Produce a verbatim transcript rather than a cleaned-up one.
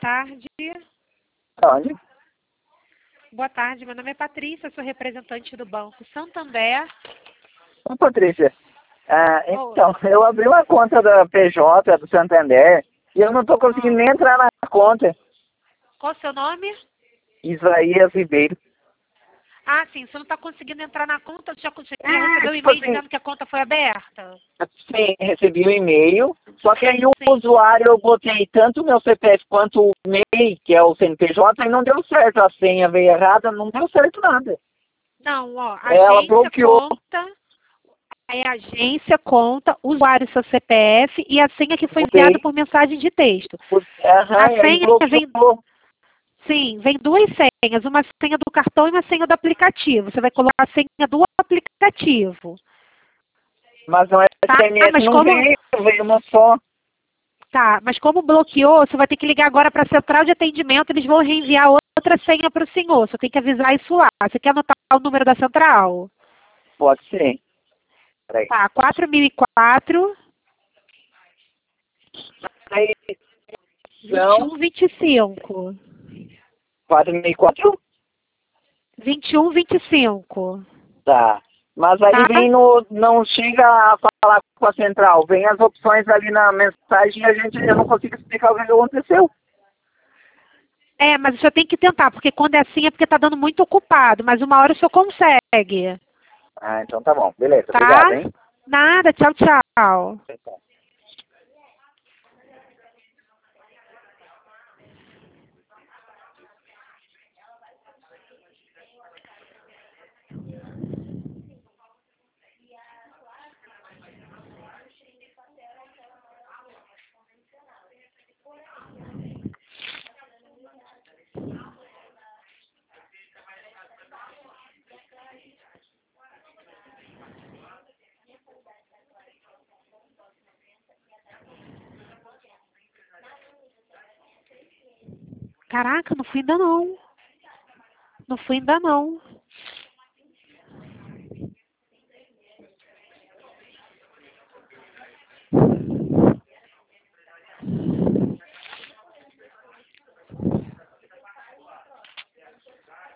tarde. Onde? Boa tarde, meu nome é Patrícia, sou representante do Banco Santander. Ô, Patrícia, ah, então, eu abri uma conta da P J, do Santander, e eu não estou conseguindo nem entrar na conta. Qual o seu nome? Isaías Ribeiro. Ah, sim, você não está conseguindo entrar na conta, você já conseguiu É, receber o tipo e-mail assim, dizendo que a conta foi aberta? sim, recebi o e-mail, só que aí o Sim. usuário eu botei tanto o meu C P F quanto o M E I, que é o C N P J, e não deu certo, a senha veio errada, não deu certo nada. Não, ó, Ela agência, bloqueou. conta, é agência, conta, usuário, seu C P F e a senha que foi enviada Botei. por mensagem de texto. Aham, A e aí senha vem, bloqueou. sim, vem duas senhas, uma senha do cartão e uma senha do aplicativo. Você vai colocar a senha do aplicativo, Mas não é tá? S M Ah, S, mas não como, veio, veio uma só. tá, mas como bloqueou, você vai ter que ligar agora para a central de atendimento, eles vão reenviar outra senha para o senhor. Você tem que avisar isso lá. Você quer anotar o número da central? Pode ser. Peraí. Tá, quatro mil e quatro, Aí, vinte e são um, vinte e cinco. quatro mil e quatro? vinte e um, vinte e cinco. Tá. Mas aí Tá? vem no. Não chega a falar com a central. Vem as opções ali na mensagem e a gente, eu não consigo explicar o que aconteceu. É, mas o senhor tem que tentar, porque quando é assim é porque tá dando muito ocupado, mas uma hora o senhor consegue. Ah, então tá bom. Beleza. Tá? Obrigado, hein? Nada, tchau, tchau. Caraca, não fui ainda não. Não fui ainda não.